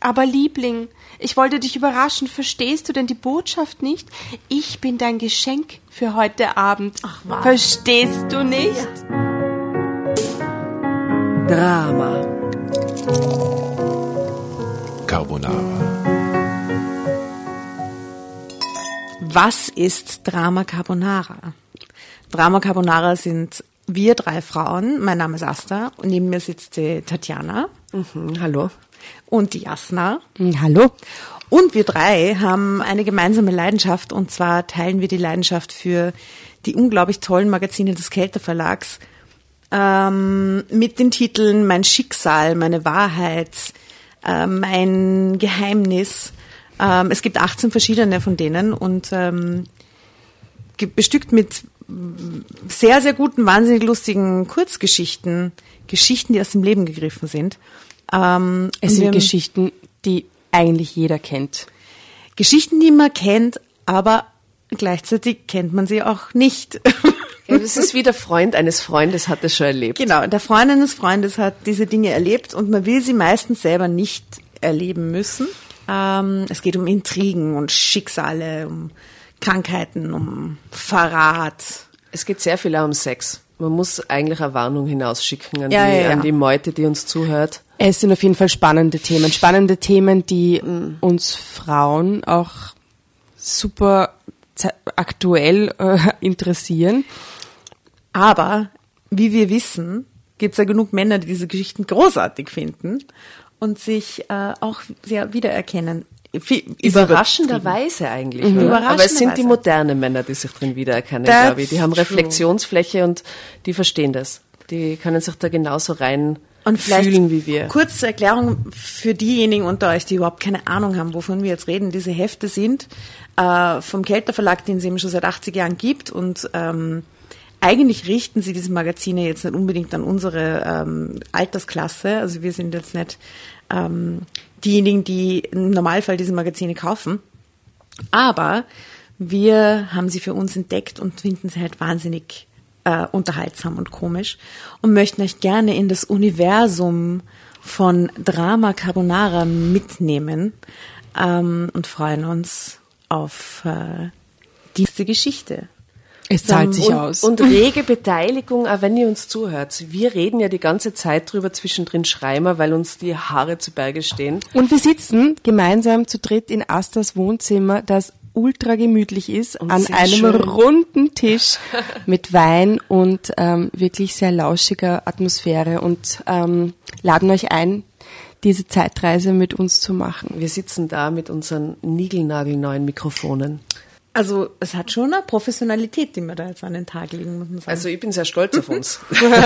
Aber Liebling, ich wollte dich überraschen. Verstehst du denn die Botschaft nicht? Ich bin dein Geschenk für heute Abend. Ach, was? Verstehst du nicht? Drama. Carbonara. Was ist Drama Carbonara? Drama Carbonara sind wir 3 Frauen. Mein Name ist Asta und neben mir sitzt die Tatjana. Hallo. Und die Jasna. Hallo. Und wir 3 haben eine gemeinsame Leidenschaft, und zwar teilen wir die Leidenschaft für die unglaublich tollen Magazine des Kelter Verlags mit den Titeln Mein Schicksal, meine Wahrheit, mein Geheimnis. Es gibt 18 verschiedene von denen und bestückt mit sehr, sehr guten, wahnsinnig lustigen Kurzgeschichten, Geschichten, die aus dem Leben gegriffen sind. Es sind Geschichten, die eigentlich jeder kennt. Geschichten, die man kennt, aber gleichzeitig kennt man sie auch nicht. Ja, das ist wie der Freund eines Freundes hat das schon erlebt. Genau, der Freund eines Freundes hat diese Dinge erlebt und man will sie meistens selber nicht erleben müssen. Es geht um Intrigen und Schicksale, um Krankheiten, um Verrat. Es geht sehr viel auch um Sex. Man muss eigentlich eine Warnung hinausschicken an, an die Meute, die uns zuhört. Es sind auf jeden Fall spannende Themen, die uns Frauen auch super aktuell interessieren. Aber, wie wir wissen, gibt es ja genug Männer, die diese Geschichten großartig finden und sich auch sehr wiedererkennen. Überraschenderweise eigentlich. Aber es sind die modernen Männer, die sich drin wiedererkennen, glaube ich. Die haben Reflexionsfläche und die verstehen das. Die können sich da genauso rein und fühlen wie wir. Kurze Erklärung für diejenigen unter euch, die überhaupt keine Ahnung haben, wovon wir jetzt reden. Diese Hefte sind vom Kelter Verlag, den es eben schon seit 80 Jahren gibt, und eigentlich richten sie diese Magazine jetzt nicht unbedingt an unsere Altersklasse. Also wir sind jetzt nicht diejenigen, die im Normalfall diese Magazine kaufen. Aber wir haben sie für uns entdeckt und finden sie halt wahnsinnig unterhaltsam und komisch und möchten euch gerne in das Universum von Drama Carbonara mitnehmen und freuen uns auf diese Geschichte. Es zahlt sich aus. Und rege Beteiligung, auch wenn ihr uns zuhört. Wir reden ja die ganze Zeit drüber, zwischendrin schreien wir, weil uns die Haare zu Berge stehen. Und wir sitzen gemeinsam zu dritt in Astas Wohnzimmer, das ultra gemütlich ist, und an einem schön runden Tisch mit Wein und wirklich sehr lauschiger Atmosphäre und laden euch ein, diese Zeitreise mit uns zu machen. Wir sitzen da mit unseren niegelnagelneuen Mikrofonen. Also es hat schon eine Professionalität, die wir da jetzt an den Tag legen, muss man sagen. Also ich bin sehr stolz auf uns.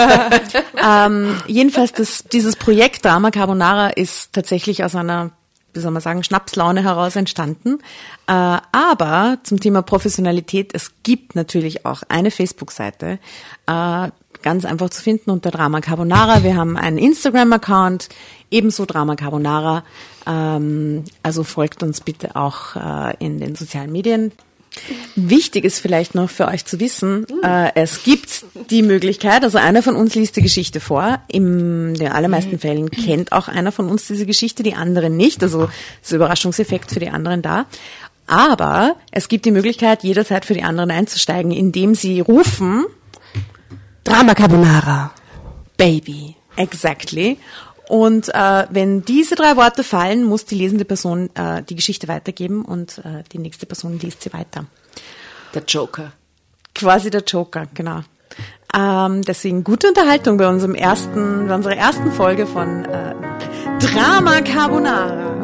Jedenfalls, dieses Projekt Drama Carbonara ist tatsächlich aus einer, wie soll man sagen, Schnapslaune heraus entstanden. Aber zum Thema Professionalität, es gibt natürlich auch eine Facebook-Seite, ganz einfach zu finden unter Drama Carbonara. Wir haben einen Instagram-Account, ebenso Drama Carbonara. Also folgt uns bitte auch in den sozialen Medien. Wichtig ist vielleicht noch für euch zu wissen, es gibt die Möglichkeit, also einer von uns liest die Geschichte vor. In den allermeisten Fällen kennt auch einer von uns diese Geschichte, die anderen nicht. Also ist ein Überraschungseffekt für die anderen da. Aber es gibt die Möglichkeit, jederzeit für die anderen einzusteigen, indem sie rufen: Drama Carbonara, Baby. Exactly. Und wenn diese 3 Worte fallen, muss die lesende Person die Geschichte weitergeben und die nächste Person liest sie weiter. Der Joker. Quasi der Joker, genau. Deswegen gute Unterhaltung bei unserer ersten Folge von Drama Carbonara.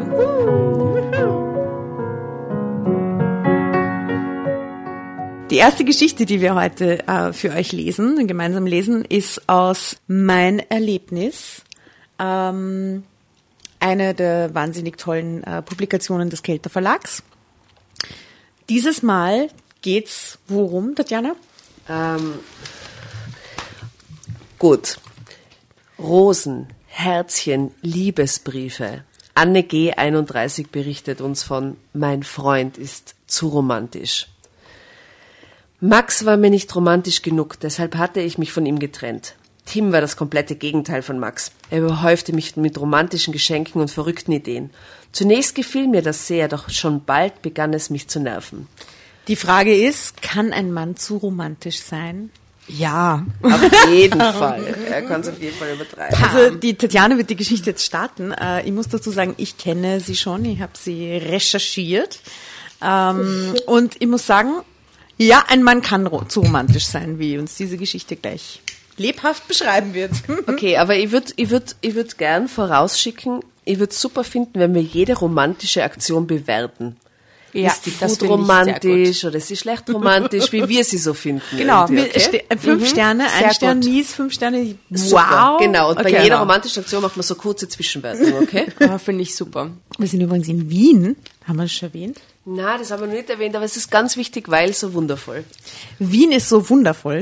Die erste Geschichte, die wir heute für euch gemeinsam lesen, ist aus Mein Erlebnis. Eine der wahnsinnig tollen Publikationen des Kelter Verlags. Dieses Mal geht's worum, Tatjana? Gut. Rosen, Herzchen, Liebesbriefe. Anne G. 31 berichtet uns von Mein Freund ist zu romantisch. Max war mir nicht romantisch genug, deshalb hatte ich mich von ihm getrennt. Tim war das komplette Gegenteil von Max. Er überhäufte mich mit romantischen Geschenken und verrückten Ideen. Zunächst gefiel mir das sehr, doch schon bald begann es mich zu nerven. Die Frage ist, kann ein Mann zu romantisch sein? Ja. Auf jeden Fall. Er kann es auf jeden Fall übertreiben. Also die Tatjana wird die Geschichte jetzt starten. Ich muss dazu sagen, ich kenne sie schon, ich habe sie recherchiert. Und ich muss sagen, ja, ein Mann kann zu romantisch sein, wie uns diese Geschichte gleich lebhaft beschreiben wird. Okay, aber ich würd gern vorausschicken, ich würde es super finden, wenn wir jede romantische Aktion bewerten. Ja, ist die gut romantisch oder ist sie schlecht romantisch, wie wir sie so finden. Genau, okay? 5 Sterne, Sehr 1 Stern gut. mies, 5 Sterne, Super, wow. genau, und bei Okay, jeder genau. romantischen Aktion macht man so kurze Zwischenwertung, okay? Finde ich super. Wir sind übrigens in Wien, haben wir das schon erwähnt? Na, das haben wir noch nicht erwähnt, aber es ist ganz wichtig, weil so wundervoll. Wien ist so wundervoll.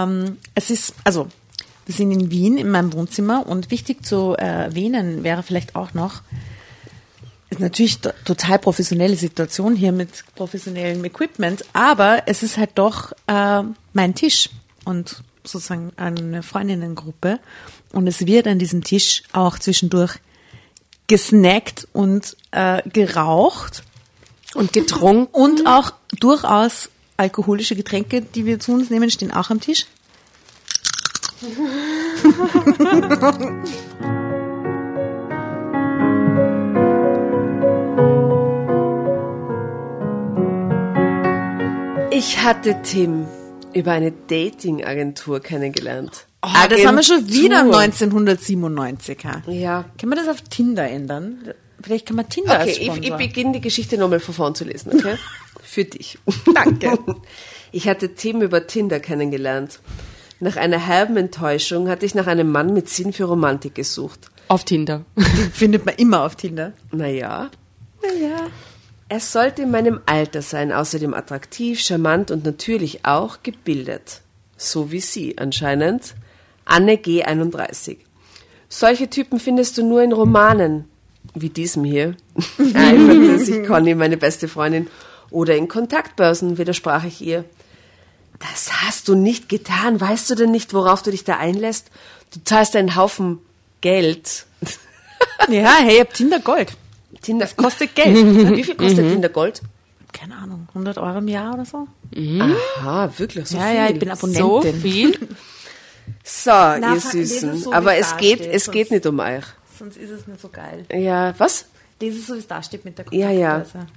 Wir sind in Wien in meinem Wohnzimmer und wichtig zu erwähnen wäre vielleicht auch noch, ist natürlich total professionelle Situation hier mit professionellem Equipment, aber es ist halt doch mein Tisch und sozusagen eine Freundinnengruppe und es wird an diesem Tisch auch zwischendurch gesnackt und geraucht Und getrunken. und auch durchaus alkoholische Getränke, die wir zu uns nehmen, stehen auch am Tisch. Ich hatte Tim über eine Dating-Agentur kennengelernt. Das haben wir schon wieder 1997. Ja. Kann man das auf Tinder ändern? Vielleicht kann man Tinder als Okay, ich Sponsor. beginne die Geschichte nochmal von vorn zu lesen, okay? Für dich. Danke. Ich hatte Tim über Tinder kennengelernt. Nach einer herben Enttäuschung hatte ich nach einem Mann mit Sinn für Romantik gesucht. Auf Tinder. Die findet man immer auf Tinder. Naja. Er sollte in meinem Alter sein, außerdem attraktiv, charmant und natürlich auch gebildet. So wie sie anscheinend. Anne G. 31. Solche Typen findest du nur in Romanen, wie diesem hier. Eiferte sich Conny, meine beste Freundin. Oder in Kontaktbörsen, widersprach ich ihr. Das hast du nicht getan. Weißt du denn nicht, worauf du dich da einlässt? Du zahlst einen Haufen Geld. Ja, hey, ich hab Tinder Gold. Tinder Das kostet Geld. Wie viel kostet Tinder Gold? Keine Ahnung, 100 Euro im Jahr oder so? Aha, wirklich so Ja, viel. ja, ich bin Abonnentin. So viel? So, Na, ihr lese Süßen. es so, wie Aber es es da geht, steht, es geht sonst- nicht um euch. Sonst ist es nicht so geil. Ja, was? Lese es so, wie es da steht mit der Ja, ja. Kontaktbörse.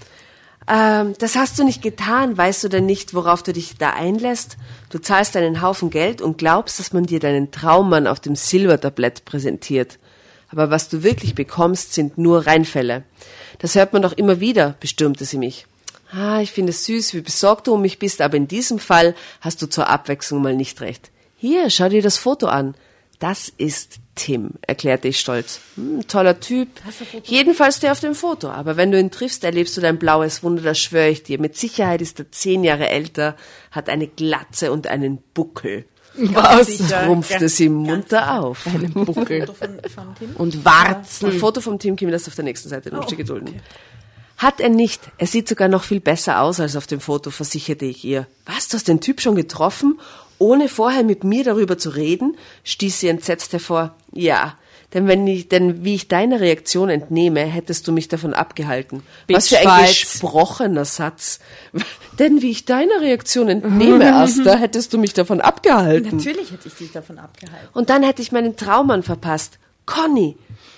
Das hast du nicht getan. Weißt du denn nicht, worauf du dich da einlässt? Du zahlst einen Haufen Geld und glaubst, dass man dir deinen Traummann auf dem Silbertablett präsentiert. Aber was du wirklich bekommst, sind nur Reinfälle. Das hört man doch immer wieder, bestürmte sie mich. Ich finde es süß, wie besorgt du um mich bist, aber in diesem Fall hast du zur Abwechslung mal nicht recht. Hier, schau dir das Foto an. Das ist Tim, erklärte ich stolz. Toller Typ. Jedenfalls der auf dem Foto. Aber wenn du ihn triffst, erlebst du dein blaues Wunder, das schwöre ich dir. Mit Sicherheit ist er 10 Jahre älter, hat eine Glatze und einen Buckel. Was? Trumpfte sie munter auf. Einen Buckel. Foto von Tim? Und Warzen. Ein Foto vom Team Kim, das auf der nächsten Seite noch gedulden. Hat er nicht. Er sieht sogar noch viel besser aus als auf dem Foto, versicherte ich ihr. Was, du hast den Typ schon getroffen? Ohne vorher mit mir darüber zu reden, stieß sie entsetzt hervor. Ja, denn wie ich deiner Reaktion entnehme, hättest du mich davon abgehalten. Was für ein Bitchfight. gesprochener Satz. Denn wie ich deiner Reaktion entnehme, Asta, hättest du mich davon abgehalten. Natürlich hätte ich dich davon abgehalten. Und dann hätte ich meinen Traummann verpasst. Conny,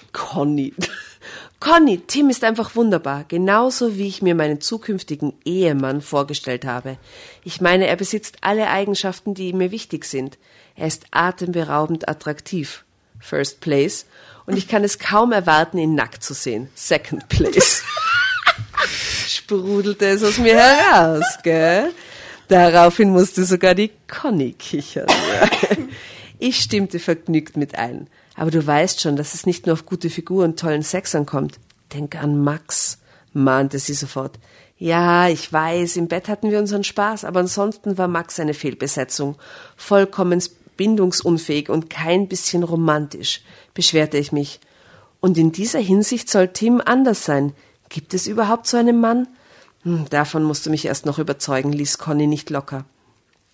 Tim ist einfach wunderbar, genauso wie ich mir meinen zukünftigen Ehemann vorgestellt habe. Ich meine, er besitzt alle Eigenschaften, die mir wichtig sind. Er ist atemberaubend attraktiv. First place. Und ich kann es kaum erwarten, ihn nackt zu sehen. Second place. Sprudelte es aus mir heraus, gell? Daraufhin musste sogar die Conny kichern. Ich stimmte vergnügt mit ein. Aber du weißt schon, dass es nicht nur auf gute Figur und tollen Sex ankommt. Denk an Max, mahnte sie sofort. Ja, ich weiß, im Bett hatten wir unseren Spaß, aber ansonsten war Max eine Fehlbesetzung. Vollkommen bindungsunfähig und kein bisschen romantisch, beschwerte ich mich. Und in dieser Hinsicht soll Tim anders sein. Gibt es überhaupt so einen Mann? Davon musst du mich erst noch überzeugen, ließ Conny nicht locker.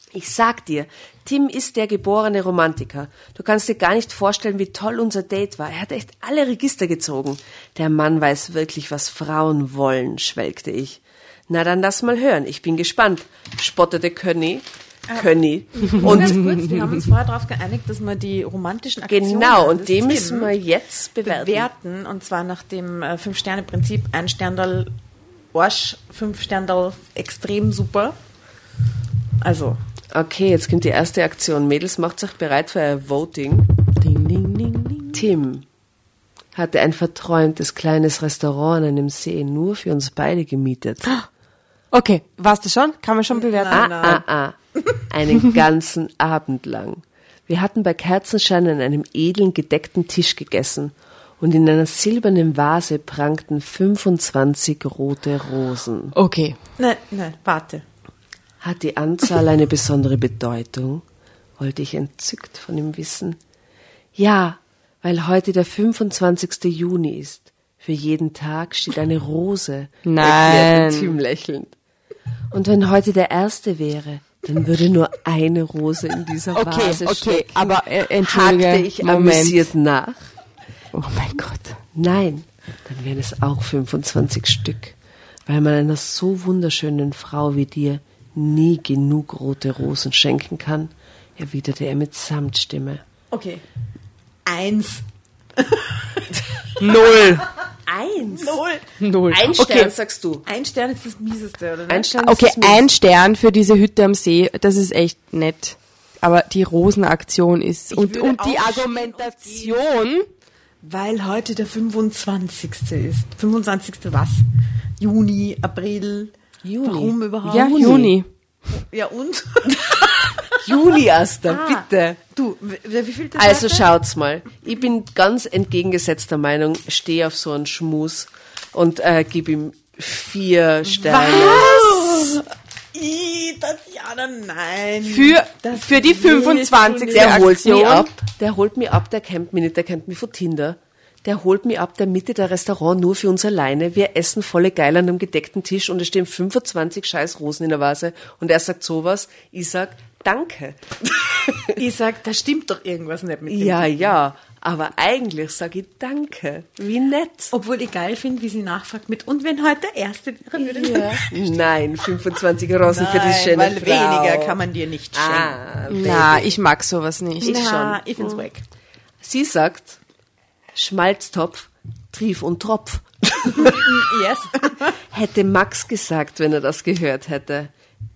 Ich sag dir, Tim ist der geborene Romantiker. Du kannst dir gar nicht vorstellen, wie toll unser Date war. Er hat echt alle Register gezogen. Der Mann weiß wirklich, was Frauen wollen, schwelgte ich. Na dann lass mal hören, ich bin gespannt, spottete Könny. Und ganz kurz, wir haben uns vorher darauf geeinigt, dass wir die romantischen Aktionen genau, und die müssen wir jetzt bewerten. Und zwar nach dem 5-Sterne-Prinzip. 1 Sterndal Arsch, 5 Sterndal extrem super. Also. Okay, jetzt kommt die erste Aktion. Mädels, macht euch bereit für ein Voting. Ding, ding, ding, ding. Tim hatte ein verträumtes kleines Restaurant an einem See nur für uns beide gemietet. Okay, warst du schon? Kann man schon bewerten? Einen ganzen Abend lang. Wir hatten bei Kerzenschein an einem edlen, gedeckten Tisch gegessen und in einer silbernen Vase prangten 25 rote Rosen. Okay. Nein, warte. Hat die Anzahl eine besondere Bedeutung? Wollte ich entzückt von ihm wissen. Ja, weil heute der 25. Juni ist. Für jeden Tag steht eine Rose, erklärte Tim lächelnd. Und wenn heute der 1. wäre, dann würde nur eine Rose in dieser Vase stecken. Aber entschuldige, hakte ich amüsiert nach. Oh mein Gott. Nein, dann wären es auch 25 Stück, weil man einer so wunderschönen Frau wie dir nie genug rote Rosen schenken kann, erwiderte er mit Samtstimme. Okay. 1. 0. 0. 1 Stern, sagst du. 1 Stern ist das Mieseste, oder? 1 Stern Okay, ist das 1 Stern für diese Hütte am See, das ist echt nett. Aber die Rosenaktion ist, und die Argumentation... Weil heute der 25. ist. 25. was? Juni, April. Juni. Warum überhaupt? Ja, Juni. Ja, und? Juli, Asta, bitte. Du, wie viel das Also heute? schaut's mal. Ich bin ganz entgegengesetzter Meinung, stehe auf so einen Schmus und gebe ihm 4 Sterne. Was? Tatjana, nein. Für die 25. Der holt Aktion. mich ab, der kennt mich nicht, der kennt mich von Tinder. Der holt mich ab, der Mitte der Restaurant nur für uns alleine. Wir essen volle geil an einem gedeckten Tisch und es stehen 25 scheiß Rosen in der Vase und er sagt sowas. Ich sag, danke. Ich sag, da stimmt doch irgendwas nicht mit dem. Ja, aber eigentlich sage ich danke. Wie nett. Obwohl ich geil finde, wie sie nachfragt mit, und wenn heute der Erste wäre, würde Ja. Nein, 25 Rosen für die schöne weil Frau. weniger kann man dir nicht schenken. Na, ich mag sowas nicht. Ich find's wack. Sie sagt, Schmalztopf, Trief und Tropf. Yes. Hätte Max gesagt, wenn er das gehört hätte.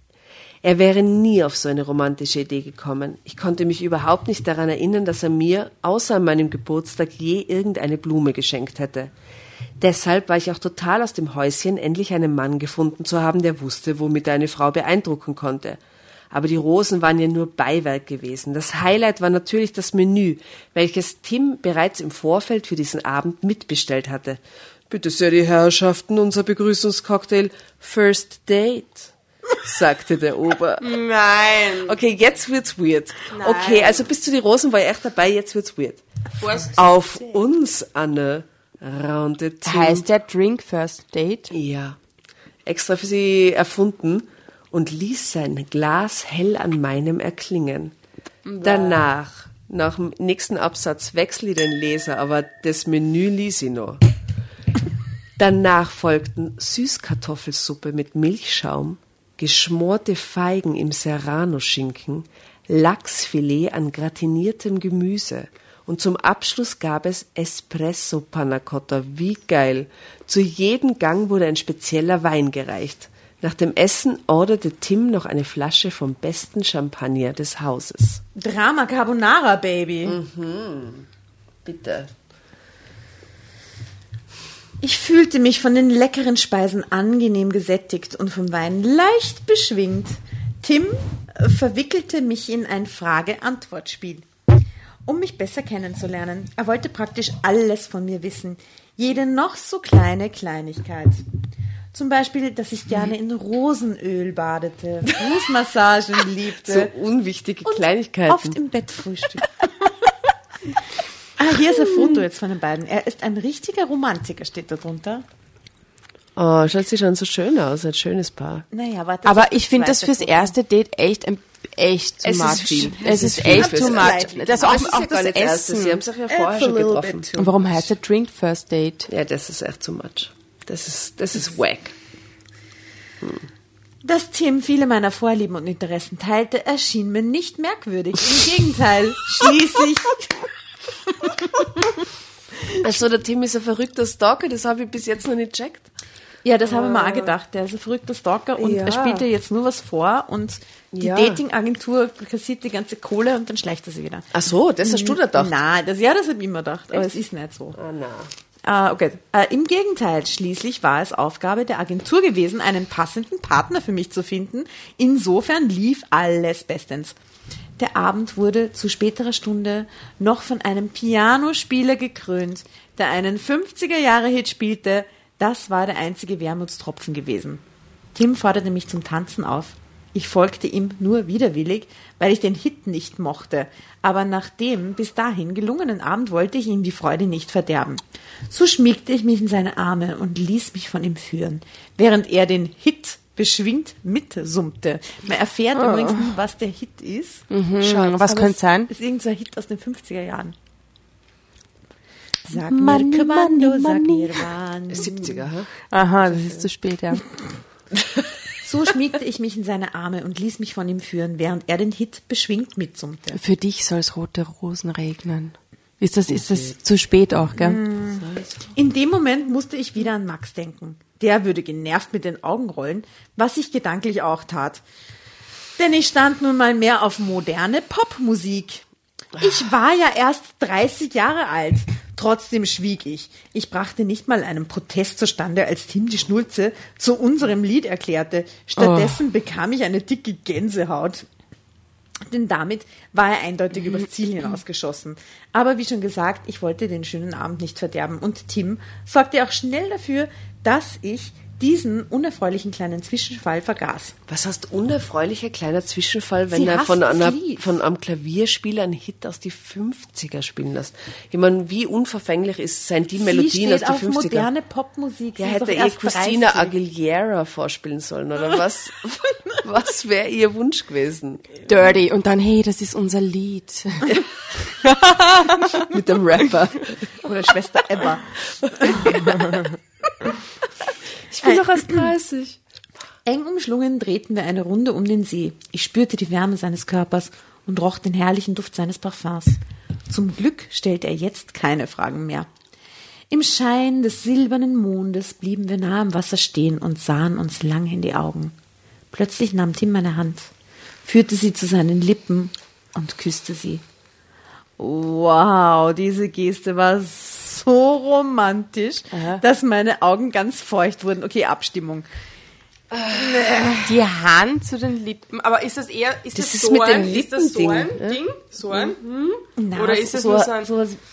Er wäre nie auf so eine romantische Idee gekommen. Ich konnte mich überhaupt nicht daran erinnern, dass er mir, außer an meinem Geburtstag, je irgendeine Blume geschenkt hätte. Deshalb war ich auch total aus dem Häuschen, endlich einen Mann gefunden zu haben, der wusste, womit er eine Frau beeindrucken konnte. Aber die Rosen waren ja nur Beiwerk gewesen. Das Highlight war natürlich das Menü, welches Tim bereits im Vorfeld für diesen Abend mitbestellt hatte. Bitte sehr, die Herrschaften, unser Begrüßungscocktail First Date, sagte der Ober. Nein. Okay, jetzt wird's weird. Nein. Okay, also bis zu die Rosen war ich echt dabei, jetzt wird's weird. Auf uns, Anne, raunte Tim. Heißt der Drink First Date? Ja, extra für sie erfunden und ließ sein Glas hell an meinem erklingen. Danach, nach dem nächsten Absatz, wechsle ich den Leser, aber das Menü ließ ich noch. Danach folgten Süßkartoffelsuppe mit Milchschaum, geschmorte Feigen im Serrano-Schinken, Lachsfilet an gratiniertem Gemüse. Und zum Abschluss gab es Espresso Panna Cotta. Wie geil. Zu jedem Gang wurde ein spezieller Wein gereicht. Nach dem Essen orderte Tim noch eine Flasche vom besten Champagner des Hauses. Drama Carbonara, Baby. Bitte. Ich fühlte mich von den leckeren Speisen angenehm gesättigt und vom Wein leicht beschwingt. Tim verwickelte mich in ein Frage-Antwort-Spiel, um mich besser kennenzulernen. Er wollte praktisch alles von mir wissen, jede noch so kleine Kleinigkeit. Zum Beispiel, dass ich gerne in Rosenöl badete, Fußmassagen liebte. So unwichtige und Kleinigkeiten. oft im Bett frühstück. Hier ist ein Foto jetzt von den beiden. Er ist ein richtiger Romantiker, steht da drunter. Oh, schaut sie schon so schön aus, ein schönes Paar. Naja, warte. Aber ich finde das fürs erste Date echt ein echt too Es ist much. viel. Es ist viel echt fürs too Erste. much. Das Aber auch, es ist auch ja gar das nicht das Erste. Sie Essen. haben sich ja vorher schon getroffen. Und warum heißt der Drink First Date? Ja, das ist echt too much. Das ist wack. Dass Tim viele meiner Vorlieben und Interessen teilte, erschien mir nicht merkwürdig. Im Gegenteil, schließlich... Also der Tim ist ein verrückter Stalker, das habe ich bis jetzt noch nicht gecheckt. Ja, das habe ich mir auch gedacht. Der ist ein verrückter Stalker und Ja. er spielt dir jetzt nur was vor und die Ja. Datingagentur kassiert die ganze Kohle und dann schleicht er sie wieder. Ach so, das hast du da gedacht? Nein, das habe ich immer gedacht, aber es ist nicht so. Ah, na. Okay. Im Gegenteil, schließlich war es Aufgabe der Agentur gewesen, einen passenden Partner für mich zu finden. Insofern lief alles bestens. Der Abend wurde zu späterer Stunde noch von einem Pianospieler gekrönt, der einen 50er-Jahre-Hit spielte. Das war der einzige Wermutstropfen gewesen. Tim forderte mich zum Tanzen auf. Ich folgte ihm nur widerwillig, weil ich den Hit nicht mochte. Aber nach dem bis dahin gelungenen Abend wollte ich ihm die Freude nicht verderben. So schmiegte ich mich in seine Arme und ließ mich von ihm führen, während er den Hit beschwingt mitsummte. Man erfährt übrigens nie, was der Hit ist. Was Aber könnte es sein? ist irgendein Hit aus den 50er Jahren. Sag mir Kommando, sag mir wann. 70er, hä? Aha, das ist zu spät, ja. So schmiegte ich mich in seine Arme und ließ mich von ihm führen, während er den Hit beschwingt mitsummte. Für dich soll's rote Rosen regnen. Ist das zu spät auch, gell? In dem Moment musste ich wieder an Max denken. Der würde genervt mit den Augen rollen, was ich gedanklich auch tat. Denn ich stand nun mal mehr auf moderne Popmusik. Ich war ja erst 30 Jahre alt. Trotzdem schwieg ich. Ich brachte nicht mal einen Protest zustande, als Tim die Schnulze zu unserem Lied erklärte. Stattdessen bekam ich eine dicke Gänsehaut. Denn damit war er eindeutig übers Ziel hinausgeschossen. Aber wie schon gesagt, ich wollte den schönen Abend nicht verderben. Und Tim sorgte auch schnell dafür, dass ich diesen unerfreulichen kleinen Zwischenfall vergaß. Was heißt unerfreulicher kleiner Zwischenfall, wenn Sie er hasst von das Lied. einem Klavierspieler einen Hit aus die 50er spielen lässt? Ich meine, wie unverfänglich sind die Melodien aus Sie die steht 50er? auf moderne Popmusik. Ja, Sie ist hätte doch ihr erst Christina 30. Aguilera vorspielen sollen, oder was? Was wäre ihr Wunsch gewesen? Dirty. Und dann, hey, das ist unser Lied. Mit dem Rapper. Oder Schwester Ebba. Ich bin doch erst 30. Eng umschlungen drehten wir eine Runde um den See. Ich spürte die Wärme seines Körpers und roch den herrlichen Duft seines Parfums. Zum Glück stellte er jetzt keine Fragen mehr. Im Schein des silbernen Mondes blieben wir nah am Wasser stehen und sahen uns lang in die Augen. Plötzlich nahm Tim meine Hand, führte sie zu seinen Lippen und küsste sie. Wow, diese Geste war so romantisch, dass meine Augen ganz feucht wurden. Okay, Abstimmung. Die Hand zu den Lippen. Aber ist das eher, ist Das das ist so mit ein, dem ist das so ein Lippending, Ding? So ein? Na, Oder ist das nur so ein...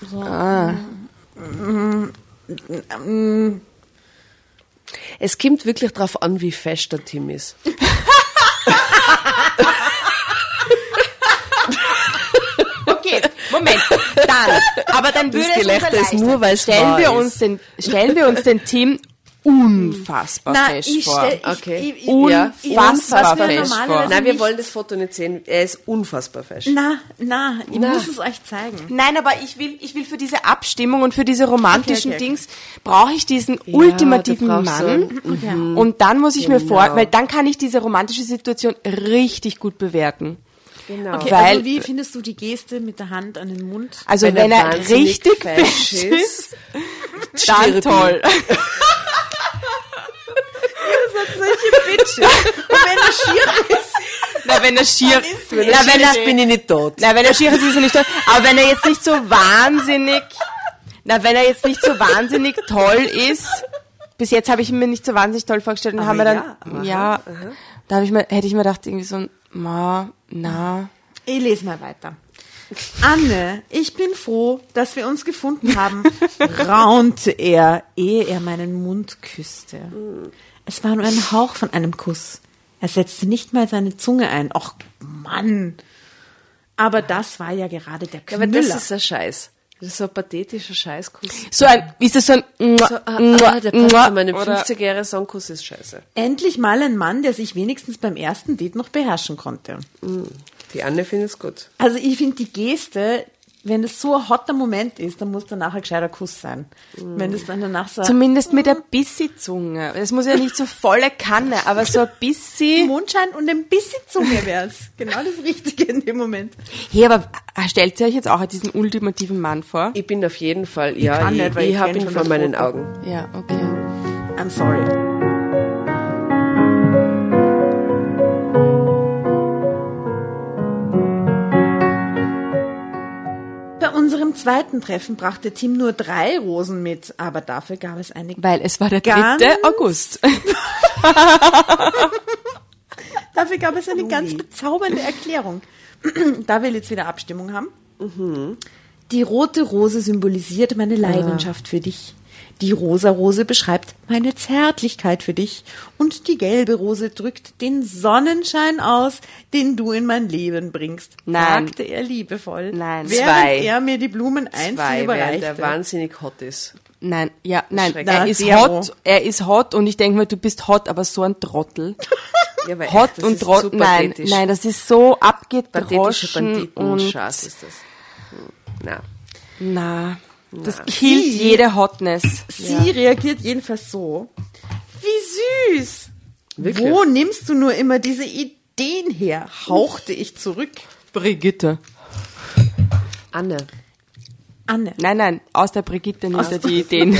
Es kommt wirklich drauf an, wie fest der Tim ist. Okay, Moment. Dann würde es uns Gelächter ist erleichtern. nur, weil es wahr Stellen wir uns den Tim unfassbar fest vor. Okay. Unfassbar fest vor. Nein, wir wollen das Foto nicht sehen. Er ist unfassbar fest. Ich muss es euch zeigen. Nein, aber ich will für diese Abstimmung und für diese romantischen Okay. Dings brauche ich diesen ultimativen da brauchst Mann. du- Okay. Und dann muss ich mir Genau. weil dann kann ich diese romantische Situation richtig gut bewerten. Genau. Okay, Weil- also wie findest du die Geste mit der Hand an den Mund? Also wenn er wahnsinnig richtig fest fest ist, dann stirbt toll. Bitches. Und wenn er schier ist, Na, wenn er schier, bin ich nicht tot. na, wenn er schier ist, ist er nicht toll. Aber wenn er jetzt nicht so wahnsinnig, toll ist, bis jetzt habe ich ihn mir nicht so wahnsinnig toll vorgestellt und haben wir dann, da hätte ich mir gedacht, irgendwie so, ich lese mal weiter. Anne, ich bin froh, dass wir uns gefunden haben, raunte er, ehe er meinen Mund küsste. Es war nur ein Hauch von einem Kuss. Er setzte nicht mal seine Zunge ein. Och, Mann. Aber das war ja gerade der Aber Knüller. das ist ein Scheiß. Das ist so ein pathetischer Scheißkuss. Ist das so ein Der passt zu meinem 50er-Jahre-Songkuss, ist scheiße. Endlich mal ein Mann, der sich wenigstens beim ersten Date noch beherrschen konnte. Die Anne findet es gut. Also ich finde die Geste, wenn das so ein hotter Moment ist, dann muss danach ein gescheiter Kuss sein. Wenn das dann danach so... Zumindest mit ein bisschen Zunge. Es muss ja nicht so volle Kanne, aber so ein bisschen... Mondschein und ein bisschen Zunge wär's. Genau das Richtige in dem Moment. Hey, aber stellt ihr euch jetzt auch diesen ultimativen Mann vor? Ich bin auf jeden Fall, kann nicht, weil ich ich habe kenn ihn schon vor das meinen Foto. Augen. Ja, okay. I'm sorry. Bei unserem zweiten Treffen brachte Tim nur 3 Rosen mit, aber dafür gab es eine... Weil es war der Ganz- 3. August. Dafür gab es eine ganz bezaubernde Erklärung. Da wir jetzt wieder Abstimmung haben. Die rote Rose symbolisiert meine Leidenschaft für dich. Die rosa Rose beschreibt meine Zärtlichkeit für dich. Und die gelbe Rose drückt den Sonnenschein aus, den du in mein Leben bringst, Nein. sagte er liebevoll, Nein. während 2. er mir die Blumen einzeln 2, während überreichte. der wahnsinnig hot ist. Nein, Schrecklich. er ist hot und ich denke mir, du bist hot, aber so ein Trottel. Ja, weil Hot das und ist Trottel, zu nein, pathetisch. nein, das ist so Pathetische abgedroschen und Banditen-Schatz ist das. Na. das killt jede Hotness. Sie reagiert jedenfalls so. Wie süß! Wirklich? Wo nimmst du nur immer diese Ideen her? Hauchte ich zurück. Brigitte. Anne. Anne. Nein, aus der Brigitte nimmt er die Ideen.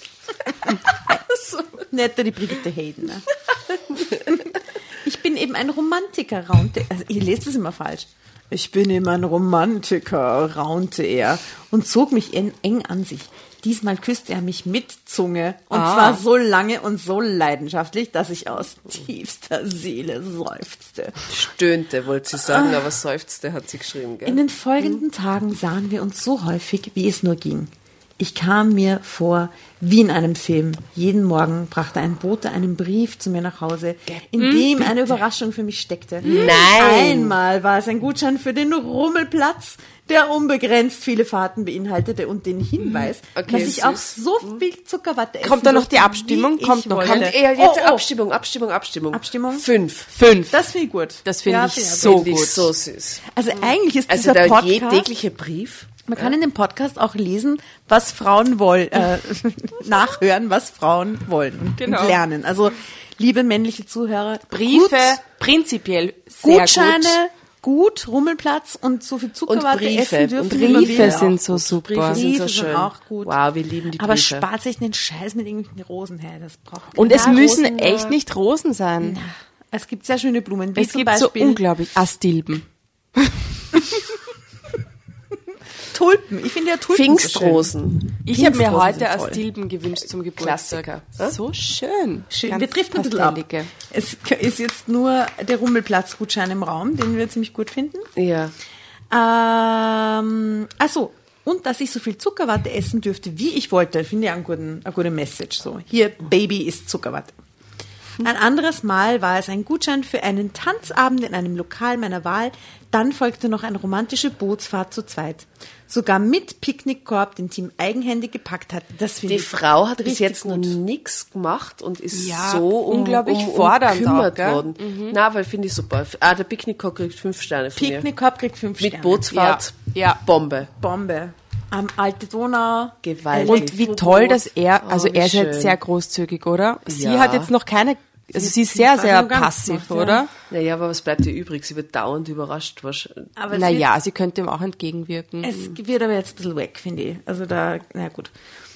Netter die Brigitte Hayden. Ne? Ich bin eben ein Romantiker, raunte. Also ihr lest es immer falsch. Ich bin eben ein Romantiker, raunte er und zog mich eng an sich. Diesmal küsste er mich mit Zunge und zwar so lange und so leidenschaftlich, dass ich aus tiefster Seele seufzte. Stöhnte, wollte sie sagen, aber seufzte, hat sie geschrieben, gell? In den folgenden Tagen sahen wir uns so häufig, wie es nur ging. Ich kam mir vor wie in einem Film. Jeden Morgen brachte ein Bote einen Brief zu mir nach Hause, in dem eine Überraschung für mich steckte. Nein! Einmal war es ein Gutschein für den Rummelplatz, der unbegrenzt viele Fahrten beinhaltete und den Hinweis, Okay, dass ich süß. auch so viel Zuckerwatte essen Kommt da noch die durfte, Abstimmung? wie Kommt ich noch. wollte. Kommt Jetzt Oh. Abstimmung. Abstimmung? 5. 5. Das finde ich gut. Das finde ich finde so Finde ich gut. so süß. Also eigentlich ist Also dieser der Podcast... tägliche Brief. Man kann in dem Podcast auch lesen, was Frauen wollen, nachhören, was Frauen wollen und lernen. Also, liebe männliche Zuhörer, Briefe prinzipiell sehr Gutscheine, gut. Rummelplatz und so viel Zuckerwatte Briefe. essen dürfen. Und wie man Briefe will. sind so super. Briefe sind so Briefe sind schön. auch gut. Wow, wir lieben die Briefe. Aber spart sich den Scheiß mit irgendwelchen Rosen her, das braucht Und es keiner. müssen Rosen, echt nicht Rosen sein. Es gibt sehr schöne Blumen, wie Es zum gibt so Beispiel unglaublich Astilben. Tulpen. Ich finde ja Tulpen Pfingstrosen. Ich habe mir Pfingstrosen heute sind toll. Astilben gewünscht zum Geburtstag. Klassiker. So schön. Schön. Ganz Wir driften ein bisschen ab. pastellige. Es ist jetzt nur der Rummelplatz-Gutschein im Raum, den wir ziemlich gut finden. Ja. Also und dass ich so viel Zuckerwatte essen dürfte, wie ich wollte, finde ich eine gute Message. So, hier, Baby ist Zuckerwatte. Ein anderes Mal war es ein Gutschein für einen Tanzabend in einem Lokal meiner Wahl. Dann folgte noch eine romantische Bootsfahrt zu zweit. Sogar mit Picknickkorb, den Team eigenhändig gepackt hat. Das finde Die ich Frau hat bis richtig jetzt noch gut. nichts gemacht und ist Ja, so unglaublich fordernd umkümmert auch, gell? worden. Na, weil finde ich super. Der Picknickkorb kriegt 5 Sterne von mir. Picknickkorb kriegt 5 Sterne. Mit Bootsfahrt, Ja. Bombe. Bombe. Am Alte Donau. Gewaltig. Und wie toll, dass er, also wie er ist jetzt schön. sehr großzügig, oder? Sie Ja. hat jetzt noch keine, also sie ist sehr, quasi sehr noch gar nichts passiv, gemacht, ja. oder? Naja, aber was bleibt ihr übrig? Sie wird dauernd überrascht. Aber Naja, sie könnte ihm auch entgegenwirken. Es wird aber jetzt ein bisschen weg, finde ich. Also da, na gut.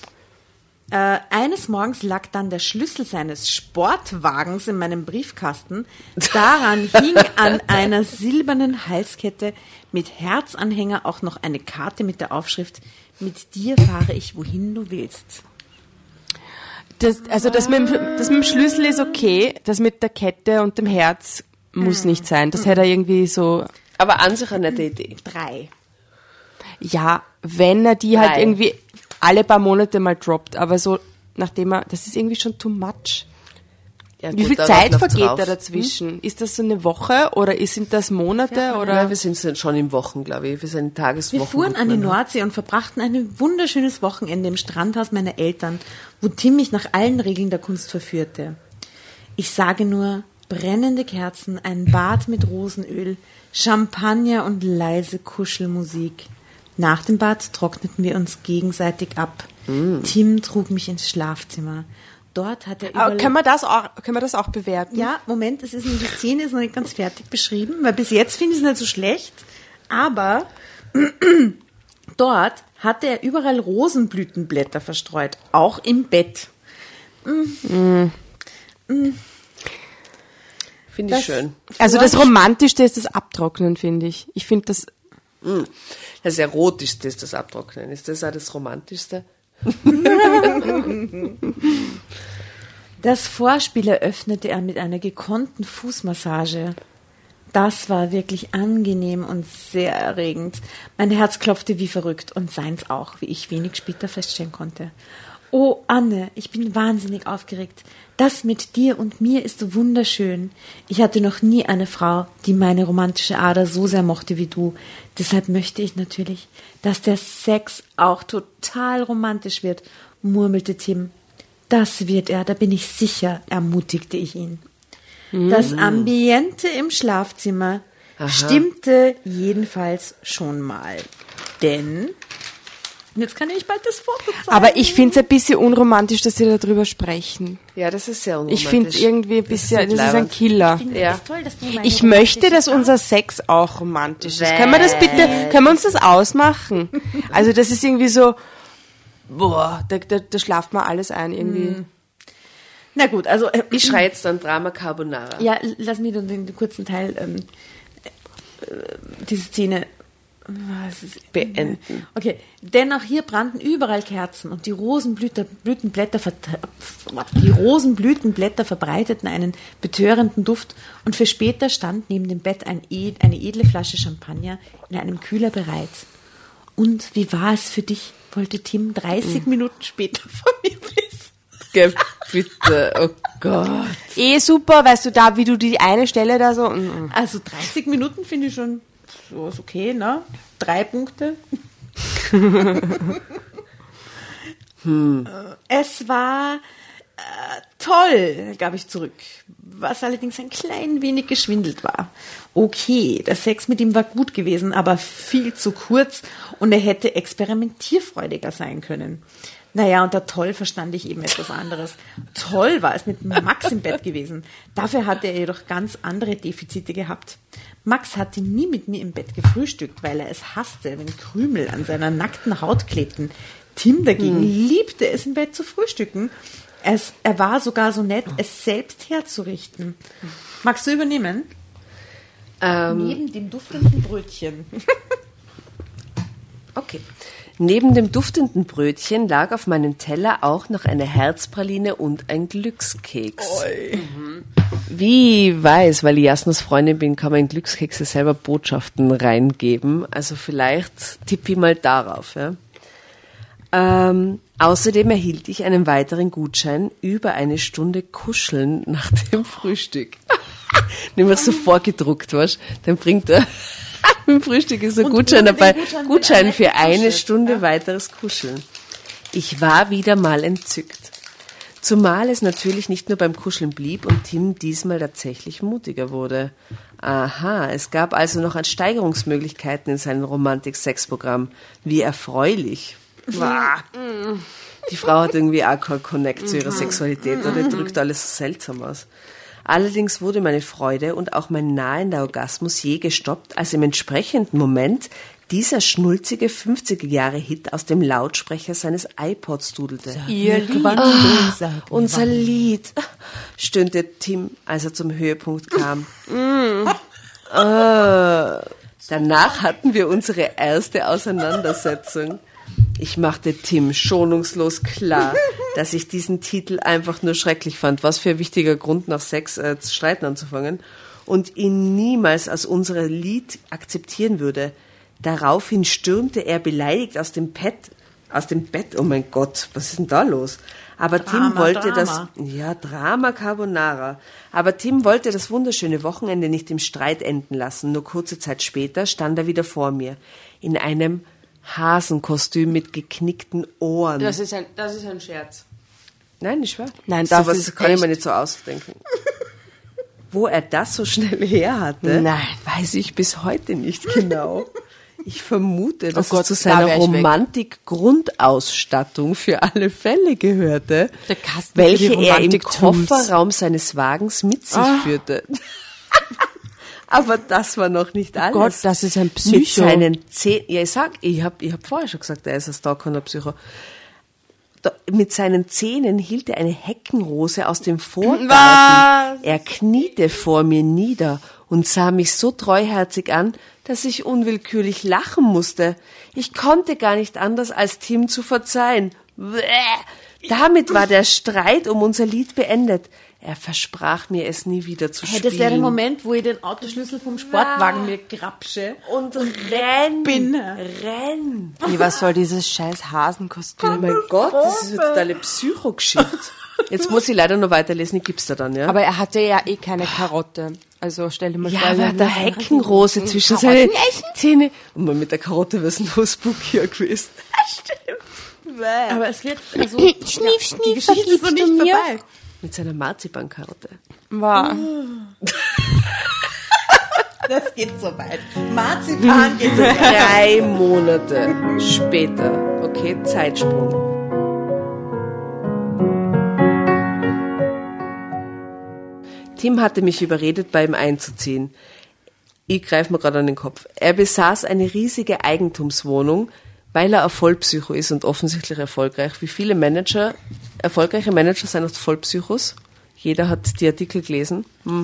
Eines Morgens lag dann der Schlüssel seines Sportwagens in meinem Briefkasten. Daran hing an einer silbernen Halskette mit Herzanhänger auch noch eine Karte mit der Aufschrift: Mit dir fahre ich, wohin du willst. Das mit dem Schlüssel ist okay, das mit der Kette und dem Herz muss nicht sein. Das hätte er irgendwie so, Aber an sich eine nette Idee. 3. ja, wenn er die halt Drei. irgendwie alle paar Monate mal droppt, aber so, nachdem das ist irgendwie schon too much. Ja, Wie gut, viel da Zeit warten wir vergeht drauf. da dazwischen? Ist das so eine Woche oder sind das Monate? Oder? Ja, wir sind schon in Wochen, glaube ich. Wir sind in Tageswochen. Wir fuhren an die Nordsee und verbrachten ein wunderschönes Wochenende im Strandhaus meiner Eltern, wo Tim mich nach allen Regeln der Kunst verführte. Ich sage nur, brennende Kerzen, ein Bad mit Rosenöl, Champagner und leise Kuschelmusik. Nach dem Bad trockneten wir uns gegenseitig ab. Tim trug mich ins Schlafzimmer. Dort hat er Aber können wir das auch bewerten? Ja, Moment, die Szene ist noch nicht ganz fertig beschrieben, weil bis jetzt finde ich es nicht so schlecht, aber dort hatte er überall Rosenblütenblätter verstreut, auch im Bett. Finde ich schön. Also das Romantischste ist das Abtrocknen, finde ich. Ich finde das... Das Erotischste ist das Abtrocknen. Ist das auch das Romantischste? Das Vorspiel eröffnete er mit einer gekonnten Fußmassage. Das war wirklich angenehm und sehr erregend. Mein Herz klopfte wie verrückt und seins auch, wie ich wenig später feststellen konnte. Oh, Anne, ich bin wahnsinnig aufgeregt. Das mit dir und mir ist so wunderschön. Ich hatte noch nie eine Frau, die meine romantische Ader so sehr mochte wie du. Deshalb möchte ich natürlich, dass der Sex auch total romantisch wird, murmelte Tim. Das wird er, da bin ich sicher, ermutigte ich ihn. Das Ambiente im Schlafzimmer stimmte jedenfalls schon mal. Denn... Jetzt kann ich bald das Foto zeigen. Aber ich finde es ein bisschen unromantisch, dass Sie darüber sprechen. Ja, das ist sehr unromantisch. Ich finde es irgendwie ein bisschen, das ist ein leibend. Killer. Das ist toll, dass du meine Ich möchte, dass romantische unser Sex auch romantisch ist. Können wir uns das ausmachen? Also das ist irgendwie so, boah, da schlaft man alles ein irgendwie. Na gut, also Ich schreie jetzt dann Drama Carbonara. ja, lass mich dann den kurzen Teil diese Szene Beenden. Okay, denn auch hier brannten überall Kerzen und die Rosenblütenblätter verbreiteten einen betörenden Duft und für später stand neben dem Bett eine edle Flasche Champagner in einem Kühler bereit. Und wie war es für dich, wollte Tim 30 Minuten später von mir wissen. Bitte, oh Gott. Super, weißt du, da, wie du die eine Stelle da so... Also 30 Minuten finde ich schon so ist okay, ne? 3 Punkte. Es war toll, gab ich zurück, was allerdings ein klein wenig geschwindelt war. Okay, der Sex mit ihm war gut gewesen, aber viel zu kurz und er hätte experimentierfreudiger sein können. Naja, unter toll verstand ich eben etwas anderes. Toll war es mit Max im Bett gewesen. Dafür hatte er jedoch ganz andere Defizite gehabt. Max hatte nie mit mir im Bett gefrühstückt, weil er es hasste, wenn Krümel an seiner nackten Haut klebten. Tim dagegen liebte es, im Bett zu frühstücken. Er war sogar so nett, es selbst herzurichten. Magst du übernehmen? Neben dem duftenden Brötchen. Okay. Neben dem duftenden Brötchen lag auf meinem Teller auch noch eine Herzpraline und ein Glückskeks. Wie weiß, weil ich Jasnas Freundin bin, kann man in Glückskekse selber Botschaften reingeben. Also vielleicht tippe ich mal darauf. Ja. Außerdem erhielt ich einen weiteren Gutschein über eine Stunde Kuscheln nach dem Frühstück. Nämlich so vorgedruckt, weißt du? Dann bringt er im Frühstück ist ein Gutschein dabei. Gutschein für eine Stunde weiteres Kuscheln. Ich war wieder mal entzückt. Zumal es natürlich nicht nur beim Kuscheln blieb und Tim diesmal tatsächlich mutiger wurde. Aha, es gab also noch Steigerungsmöglichkeiten in seinem Romantik-Sex-Programm. Wie erfreulich. Die Frau hat irgendwie auch keinen Connect zu ihrer Sexualität oder drückt alles so seltsam aus. Allerdings wurde meine Freude und auch mein nahender Orgasmus je gestoppt, als im entsprechenden Moment dieser schnulzige 50er-Jahre-Hit aus dem Lautsprecher seines iPods dudelte. Ihr Lied. Unser Lied, stöhnte Tim, als er zum Höhepunkt kam. Danach hatten wir unsere erste Auseinandersetzung. Ich machte Tim schonungslos klar, dass ich diesen Titel einfach nur schrecklich fand. Was für ein wichtiger Grund, nach Sex zu streiten anzufangen. Und ihn niemals als unser Lied akzeptieren würde. Daraufhin stürmte er beleidigt aus dem Bett. Oh mein Gott, was ist denn da los? Aber Tim wollte Drama Carbonara. Aber Tim wollte das wunderschöne Wochenende nicht im Streit enden lassen. Nur kurze Zeit später stand er wieder vor mir. In einem Hasenkostüm mit geknickten Ohren. Das ist ein Scherz. Nein, nicht wahr? Nein, das sowas ist kann ich mir echt. nicht so ausdenken. Wo er das so schnell her hatte, Nein. weiß ich bis heute nicht genau. Ich vermute, dass Gott, es zu da seiner wär ich weg. Romantik-Grundausstattung für alle Fälle gehörte, Der Kasten für welche die er im Romantik-Tools. Kofferraum seines Wagens mit sich führte. Aber das war noch nicht alles. Gott, das ist ein Mit Psycho. seinen Zähnen, ja, ich hab vorher schon gesagt, er ist ein Stalker und ein Psycho. Mit seinen Zähnen hielt er eine Heckenrose aus dem Vorgarten. Was? Er kniete vor mir nieder und sah mich so treuherzig an, dass ich unwillkürlich lachen musste. Ich konnte gar nicht anders, als Tim zu verzeihen. Bäh. Damit war der Streit um unser Lied beendet. Er versprach mir, es nie wieder zu spielen. Das wäre der Moment, wo ich den Autoschlüssel vom Sportwagen mir grapsche. Und renn, bin. renn. Nee, was soll dieses scheiß Hasenkostüm? Oh mein Gott, das ist eine totale Psycho-Geschichte. Jetzt muss ich leider noch weiterlesen, ich gib's dir dann, ja? Aber er hatte ja eh keine Karotte. Also stell dir mal vor. Ja, aber der Heckenrose zwischen seine Zähne. Und mal mit der Karotte wäre es noch spookier gewesen. Stimmt. Aber es wird, also, die Geschichte ist noch nicht vorbei. Mit seiner Marzipankarotte. War. Das geht so weit. Marzipan geht so weit. 3 Monate später. Okay, Zeitsprung. Tim hatte mich überredet, bei ihm einzuziehen. Ich greife mir gerade an den Kopf. Er besaß eine riesige Eigentumswohnung, weil er ein Vollpsycho ist und offensichtlich erfolgreich. Wie viele Manager, erfolgreiche Manager sind auch Vollpsychos. Jeder hat die Artikel gelesen.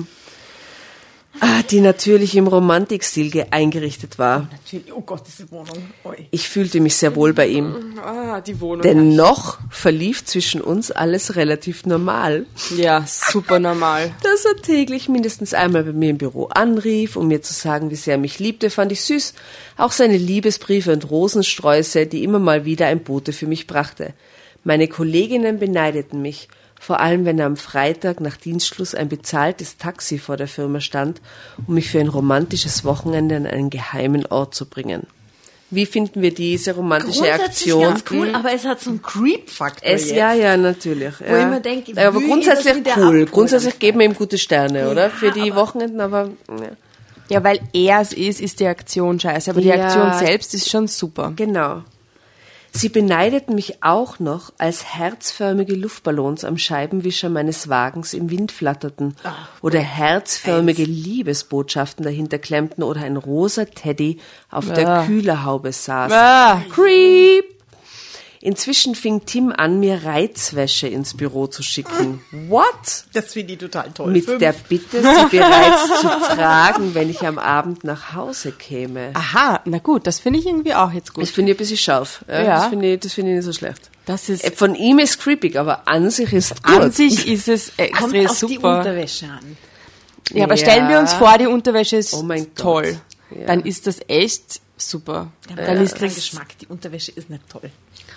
Die natürlich im Romantikstil eingerichtet war. Natürlich, oh Gott, diese Wohnung. Oi. Ich fühlte mich sehr wohl bei ihm. Die Wohnung. Dennoch verlief zwischen uns alles relativ normal. Ja, super normal. Dass er täglich mindestens einmal bei mir im Büro anrief, um mir zu sagen, wie sehr er mich liebte, fand ich süß. Auch seine Liebesbriefe und Rosensträuße, die immer mal wieder ein Bote für mich brachte. Meine Kolleginnen beneideten mich, vor allem wenn am Freitag nach Dienstschluss ein bezahltes Taxi vor der Firma stand, um mich für ein romantisches Wochenende an einen geheimen Ort zu bringen. Wie finden wir diese romantische Aktion? Ganz cool, aber es hat so einen Creep-Faktor jetzt. Ja, natürlich. Wo ich mir denke, aber wie grundsätzlich ich das wieder cool. abholen Grundsätzlich kann. geben wir ihm gute Sterne, oder? Für die aber- Wochenenden, aber ja. Ja, weil er es ist die Aktion scheiße. Aber die Ja. Aktion selbst ist schon super. Genau. Sie beneideten mich auch noch, als herzförmige Luftballons am Scheibenwischer meines Wagens im Wind flatterten oder herzförmige Liebesbotschaften dahinter klemmten oder ein rosa Teddy auf der Kühlerhaube saß. Creep! Inzwischen fing Tim an, mir Reizwäsche ins Büro zu schicken. What? Das finde ich total toll. Mit der Bitte, sie bereits zu tragen, wenn ich am Abend nach Hause käme. Aha, na gut, das finde ich irgendwie auch jetzt gut. Das finde ich ein bisschen scharf. Ja. Das finde ich nicht so schlecht. Das ist, Von ihm ist creepy, aber an sich ist gut. an sich ist es Kommt extrem auf die super. Unterwäsche an. Ja, aber Ja. stellen wir uns vor, die Unterwäsche ist Oh mein Gott. toll. Ja. Dann ist das echt super. Dann ist Kein das, Geschmack. Die Unterwäsche ist nicht toll.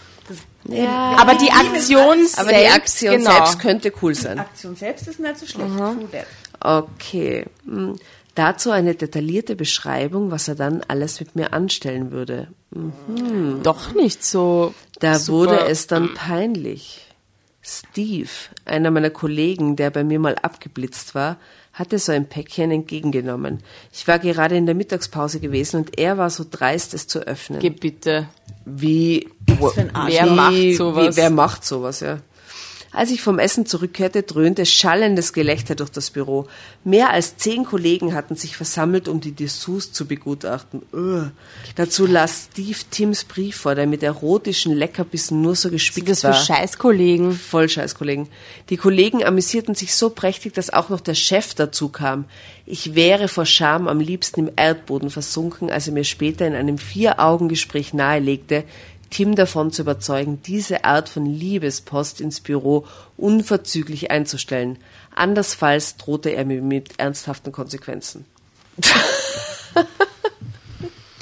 Ja. aber die Aktion selbst, Aber die Aktion genau. selbst könnte cool sein. Die Aktion selbst ist nicht so schlecht. True that. Okay. Dazu eine detaillierte Beschreibung, was er dann alles mit mir anstellen würde. Doch nicht so Da super. wurde es dann peinlich. Steve, einer meiner Kollegen, der bei mir mal abgeblitzt war, hatte so ein Päckchen entgegengenommen. Ich war gerade in der Mittagspause gewesen und er war so dreist, es zu öffnen. Geh bitte. Wie, für ein Arsch. Wer macht sowas? Wer macht sowas, ja. Als ich vom Essen zurückkehrte, dröhnte schallendes Gelächter durch das Büro. Mehr als 10 Kollegen hatten sich versammelt, um die Dessous zu begutachten. Dazu las Steve Tims Brief vor, der mit erotischen Leckerbissen nur so gespickt Das war. für Scheißkollegen. Voll Scheißkollegen. Die Kollegen amüsierten sich so prächtig, dass auch noch der Chef dazu kam. Ich wäre vor Scham am liebsten im Erdboden versunken, als er mir später in einem 4-Augen-Gespräch nahelegte, Tim davon zu überzeugen, diese Art von Liebespost ins Büro unverzüglich einzustellen. Andersfalls drohte er mir mit ernsthaften Konsequenzen.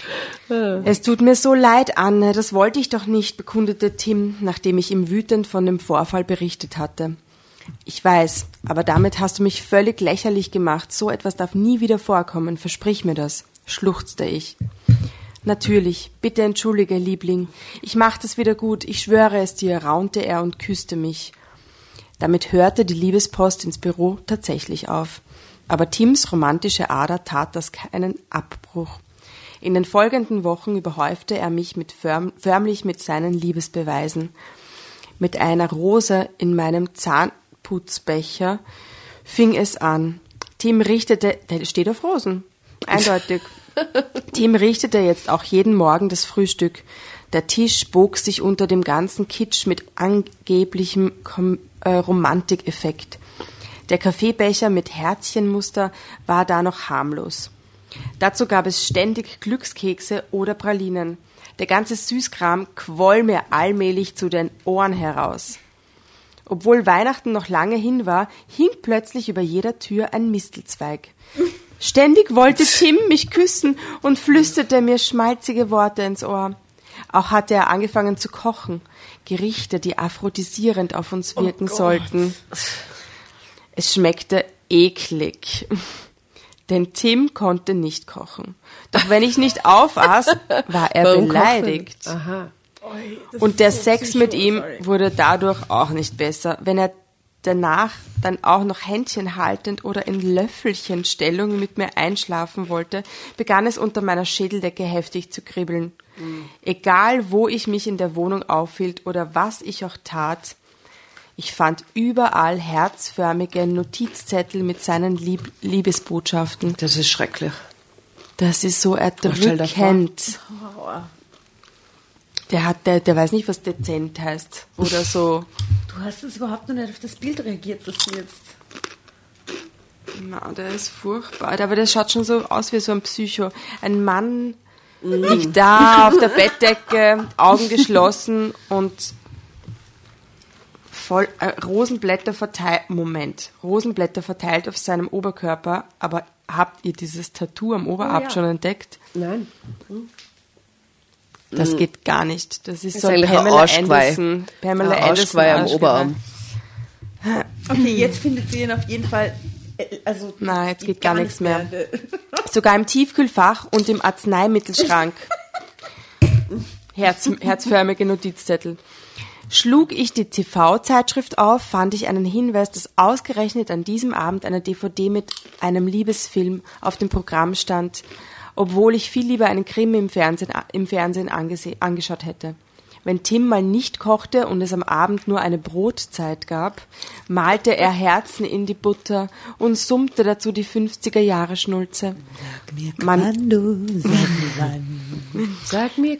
Es tut mir so leid, Anne, das wollte ich doch nicht, bekundete Tim, nachdem ich ihm wütend von dem Vorfall berichtet hatte. Ich weiß, aber damit hast du mich völlig lächerlich gemacht. So etwas darf nie wieder vorkommen, versprich mir das, schluchzte ich. Natürlich, bitte entschuldige, Liebling. Ich mach das wieder gut, ich schwöre es dir, raunte er und küsste mich. Damit hörte die Liebespost ins Büro tatsächlich auf. Aber Tims romantische Ader tat das keinen Abbruch. In den folgenden Wochen überhäufte er mich förmlich mit seinen Liebesbeweisen. Mit einer Rose in meinem Zahnputzbecher fing es an. Tim richtete, der steht auf Rosen, eindeutig. Tim richtete jetzt auch jeden Morgen das Frühstück. Der Tisch bog sich unter dem ganzen Kitsch mit angeblichem Romantikeffekt. Der Kaffeebecher mit Herzchenmuster war da noch harmlos. Dazu gab es ständig Glückskekse oder Pralinen. Der ganze Süßkram quoll mir allmählich zu den Ohren heraus. Obwohl Weihnachten noch lange hin war, hing plötzlich über jeder Tür ein Mistelzweig. Ständig wollte Tim mich küssen und flüsterte mir schmalzige Worte ins Ohr. Auch hatte er angefangen zu kochen, Gerichte, die aphrodisierend auf uns wirken sollten. Es schmeckte eklig. Denn Tim konnte nicht kochen. Doch wenn ich nicht aufaß, war er beleidigt. Aha. Und der Sex mit ihm wurde dadurch auch nicht besser. Wenn er danach dann auch noch Händchen haltend oder in Löffelchenstellung mit mir einschlafen wollte, begann es unter meiner Schädeldecke heftig zu kribbeln. Egal, wo ich mich in der Wohnung aufhielt oder was ich auch tat, ich fand überall herzförmige Notizzettel mit seinen Liebesbotschaften. Das ist schrecklich. Das ist so erdrückend. Der weiß nicht, was dezent heißt oder so. Du hast jetzt überhaupt noch nicht auf das Bild reagiert, das du jetzt... Na, der ist furchtbar. Aber der schaut schon so aus wie so ein Psycho. Ein Mann liegt da auf der Bettdecke, Augen geschlossen und voll Rosenblätter verteilt. Moment, Rosenblätter verteilt auf seinem Oberkörper. Aber habt ihr dieses Tattoo am Oberarm schon entdeckt? Nein. Das geht gar nicht. Das ist Das so ist ein eigentlich Pamela ein Arschgeweih. Anderson. Pamela Ein Anderson Arschgeweih am Oberarm. Okay, jetzt findet sie ihn auf jeden Fall... Also, Nein, jetzt geht gar nichts mehr. Sogar im Tiefkühlfach und im Arzneimittelschrank. Herzförmige Notizzettel. Schlug ich die TV-Zeitschrift auf, fand ich einen Hinweis, dass ausgerechnet an diesem Abend eine DVD mit einem Liebesfilm auf dem Programm stand, obwohl ich viel lieber einen Krimi im Fernsehen angeschaut hätte. Wenn Tim mal nicht kochte und es am Abend nur eine Brotzeit gab, malte er Herzen in die Butter und summte dazu die 50er-Jahre-Schnulze. Sag mir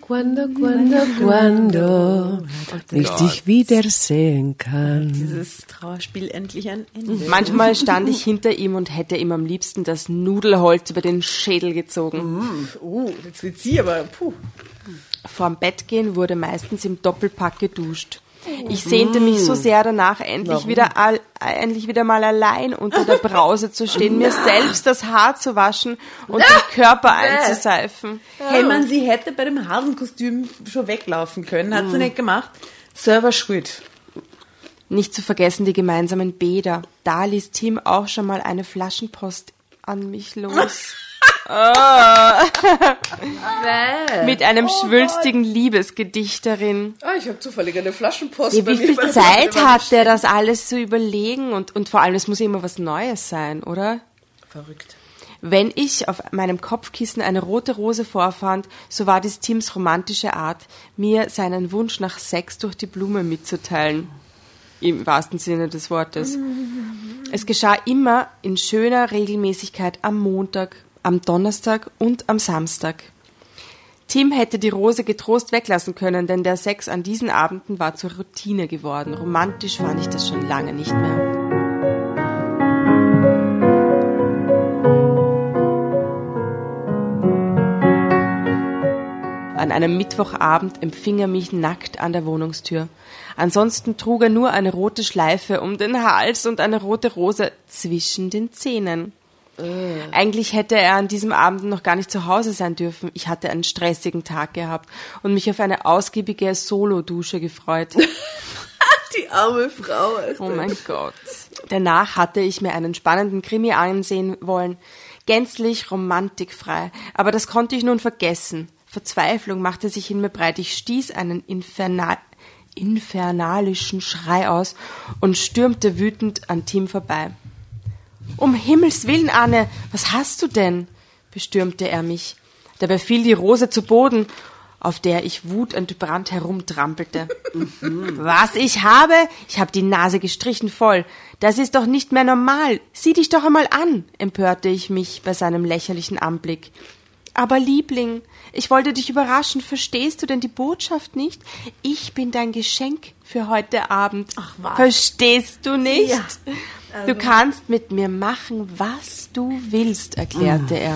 quando ich dich wiedersehen kann. Dieses Trauerspiel endlich ein Ende. Manchmal stand ich hinter ihm und hätte ihm am liebsten das Nudelholz über den Schädel gezogen. Jetzt wird sie aber... Puh. Vorm Bettgehen wurde meistens im Doppelpack geduscht. Ich sehnte mich so sehr danach, endlich wieder mal allein unter der Brause zu stehen, mir selbst das Haar zu waschen und den Körper einzuseifen. Hey man, sie hätte bei dem Hasenkostüm schon weglaufen können, hat sie nicht gemacht. Selber schuld. Nicht zu vergessen die gemeinsamen Bäder. Da ließ Tim auch schon mal eine Flaschenpost an mich los. Mit einem schwülstigen Liebesgedicht darin. Ich habe zufällig eine Flaschenpost. Ja, wie viel Zeit hat der, das alles zu überlegen? Und vor allem, es muss ja immer was Neues sein, oder? Verrückt. Wenn ich auf meinem Kopfkissen eine rote Rose vorfand, so war dies Tims romantische Art, mir seinen Wunsch nach Sex durch die Blume mitzuteilen. Im wahrsten Sinne des Wortes. Es geschah immer in schöner Regelmäßigkeit am Montag, am Donnerstag und am Samstag. Tim hätte die Rose getrost weglassen können, denn der Sex an diesen Abenden war zur Routine geworden. Romantisch fand ich das schon lange nicht mehr. An einem Mittwochabend empfing er mich nackt an der Wohnungstür. Ansonsten trug er nur eine rote Schleife um den Hals und eine rote Rose zwischen den Zähnen. Eigentlich hätte er an diesem Abend noch gar nicht zu Hause sein dürfen. Ich hatte einen stressigen Tag gehabt und mich auf eine ausgiebige Solo-Dusche gefreut. Die arme Frau. Alter. Oh mein Gott. Danach hatte ich mir einen spannenden Krimi ansehen wollen. Gänzlich romantikfrei. Aber das konnte ich nun vergessen. Verzweiflung machte sich in mir breit. Ich stieß einen infernalischen Schrei aus und stürmte wütend an Tim vorbei. Um Himmels Willen, Anne, was hast du denn? Bestürmte er mich. Dabei fiel die Rose zu Boden, auf der ich wutentbrannt herumtrampelte. Was ich habe? Ich habe die Nase gestrichen voll. Das ist doch nicht mehr normal. Sieh dich doch einmal an, empörte ich mich bei seinem lächerlichen Anblick. Aber Liebling, ich wollte dich überraschen. Verstehst du denn die Botschaft nicht? Ich bin dein Geschenk für heute Abend. Ach was? Verstehst du nicht? Ja. Du kannst mit mir machen, was du willst, erklärte er.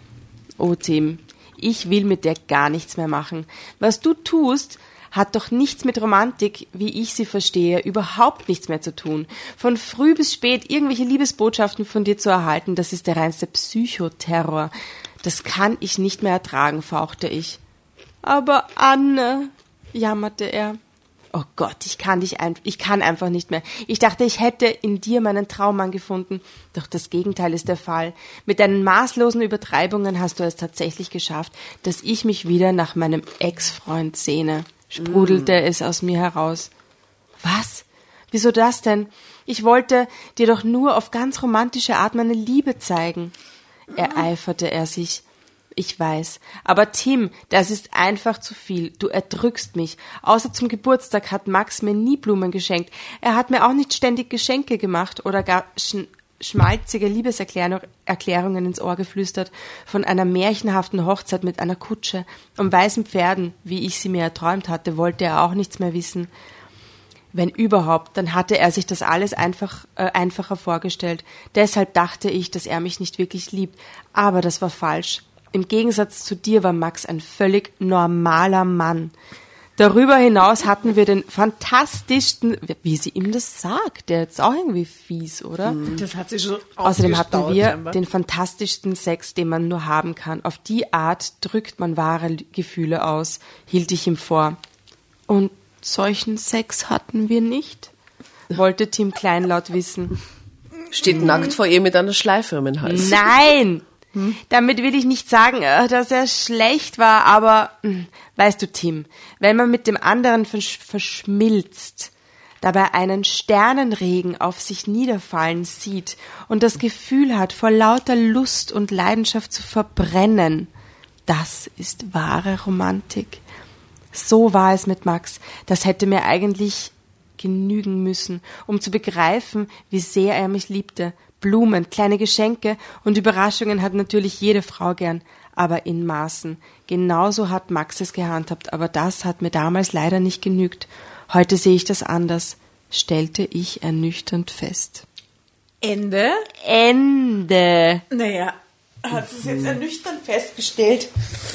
Oh, Tim, ich will mit dir gar nichts mehr machen. Was du tust, hat doch nichts mit Romantik, wie ich sie verstehe, überhaupt nichts mehr zu tun. Von früh bis spät irgendwelche Liebesbotschaften von dir zu erhalten, das ist der reinste Psychoterror. Das kann ich nicht mehr ertragen, fauchte ich. Aber Anne, jammerte er. Oh Gott, ich kann einfach nicht mehr. Ich dachte, ich hätte in dir meinen Traummann gefunden. Doch das Gegenteil ist der Fall. Mit deinen maßlosen Übertreibungen hast du es tatsächlich geschafft, dass ich mich wieder nach meinem Ex-Freund sehne, sprudelte es aus mir heraus. Was? Wieso das denn? Ich wollte dir doch nur auf ganz romantische Art meine Liebe zeigen. Ereiferte er sich. Ich weiß. Aber Tim, das ist einfach zu viel. Du erdrückst mich. Außer zum Geburtstag hat Max mir nie Blumen geschenkt. Er hat mir auch nicht ständig Geschenke gemacht oder gar schmalzige Liebeserklärungen ins Ohr geflüstert von einer märchenhaften Hochzeit mit einer Kutsche und weißen Pferden, wie ich sie mir erträumt hatte, wollte er auch nichts mehr wissen. Wenn überhaupt, dann hatte er sich das alles einfacher vorgestellt. Deshalb dachte ich, dass er mich nicht wirklich liebt. Aber das war falsch. Im Gegensatz zu dir war Max ein völlig normaler Mann. Darüber hinaus hatten wir den fantastischsten, wie sie ihm das sagt, der ist auch irgendwie fies, oder? Das hat sie schon Außerdem hatten wir scheinbar den fantastischsten Sex, den man nur haben kann. Auf die Art drückt man wahre Gefühle aus, hielt ich ihm vor. Und solchen Sex hatten wir nicht? Wollte Tim kleinlaut wissen. Steht nackt vor ihr mit einer Schleife um den Hals. Nein! Damit will ich nicht sagen, dass er schlecht war, aber weißt du, Tim, wenn man mit dem anderen verschmilzt, dabei einen Sternenregen auf sich niederfallen sieht und das Gefühl hat, vor lauter Lust und Leidenschaft zu verbrennen, das ist wahre Romantik. So war es mit Max. Das hätte mir eigentlich genügen müssen, um zu begreifen, wie sehr er mich liebte. Blumen, kleine Geschenke und Überraschungen hat natürlich jede Frau gern, aber in Maßen. Genauso hat Max es gehandhabt, aber das hat mir damals leider nicht genügt. Heute sehe ich das anders, stellte ich ernüchternd fest. Ende? Ende. Naja, hat sie es jetzt ernüchternd festgestellt.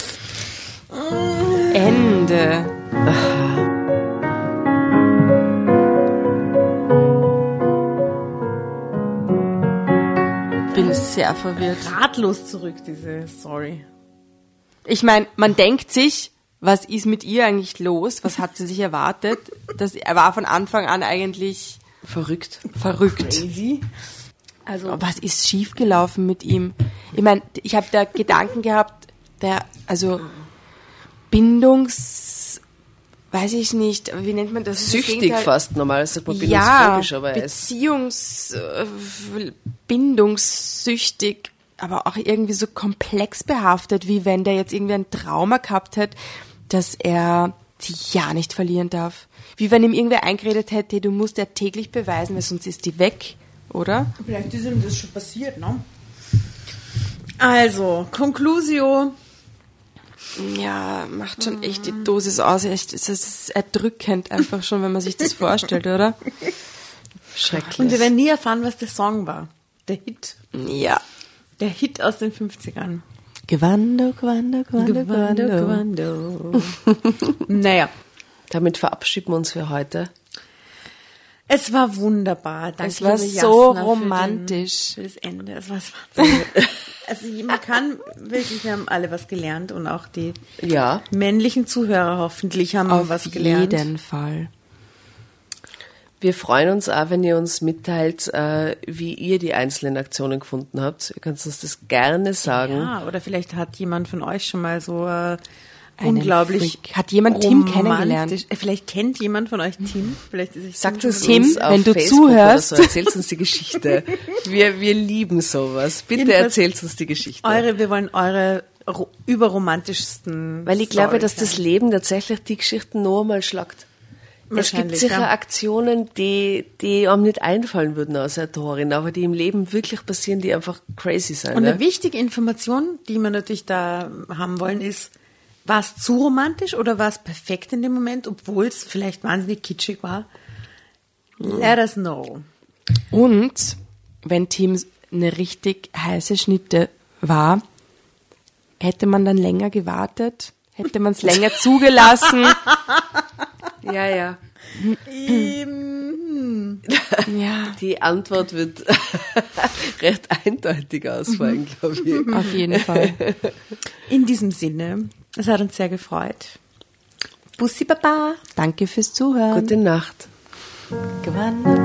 Ende. Bin sehr verwirrt. Ratlos zurück, diese Story. Ich meine, man denkt sich, was ist mit ihr eigentlich los? Was hat sie sich erwartet? Er war von Anfang an eigentlich Verrückt. Crazy. Also, was ist schiefgelaufen mit ihm? Ich meine, ich habe da Gedanken gehabt, weiß ich nicht, wie nennt man das? Süchtig fast, normal sagt man bindungsphobisch, aber er ist bindungssüchtig, aber auch irgendwie so komplex behaftet, wie wenn der jetzt irgendwie ein Trauma gehabt hätte, dass er sie ja nicht verlieren darf. Wie wenn ihm irgendwer eingeredet hätte, du musst ja täglich beweisen, weil sonst ist die weg, oder? Vielleicht ist ihm das schon passiert, ne? Also, Conclusio. Ja, macht schon echt die Dosis aus. Es ist erdrückend einfach schon, wenn man sich das vorstellt, oder? Schrecklich. Und wir werden nie erfahren, was der Song war. Der Hit. Ja. Der Hit aus den 50ern. Gewando, Gewando, Gewando, Gewando. Naja. Damit verabschieden wir uns für heute. Es war wunderbar. Danke, Es war liebe so Jasna, romantisch. Für das Ende. Es war also man kann wirklich, wir haben alle was gelernt und auch die Ja. männlichen Zuhörer hoffentlich haben Auf was gelernt. jeden Fall. Wir freuen uns auch, wenn ihr uns mitteilt, wie ihr die einzelnen Aktionen gefunden habt. Ihr könnt uns das gerne sagen. Ja, oder vielleicht hat jemand von euch schon mal so unglaublich. Freak. Hat jemand Tim romantisch- kennengelernt? Vielleicht kennt jemand von euch Tim. Vielleicht ist Sagt es Tim, uns auf wenn du Facebook zuhörst. oder so, erzählt uns die Geschichte. Wir lieben sowas. Bitte Jedenfalls erzählt uns die Geschichte. wir wollen eure überromantischsten. Weil ich glaube, Storys dass das hören. Leben tatsächlich die Geschichten noch einmal schlagt. Es gibt Wahrscheinlich, sicher ja. Aktionen, die einem nicht einfallen würden als Autorin, aber die im Leben wirklich passieren, die einfach crazy sind. Und ne? eine wichtige Information, die wir natürlich da haben wollen, ist, war es zu romantisch oder war es perfekt in dem Moment, obwohl es vielleicht wahnsinnig kitschig war? Let us know. Und wenn Tim eine richtig heiße Schnitte war, hätte man dann länger gewartet? Hätte man es länger zugelassen? Ja, ja. Ja, Die Antwort wird recht eindeutig ausfallen, glaube ich. auf jeden Fall. In diesem Sinne, es hat uns sehr gefreut. Bussi Baba. Danke fürs Zuhören. Gute Nacht. Gewonnen.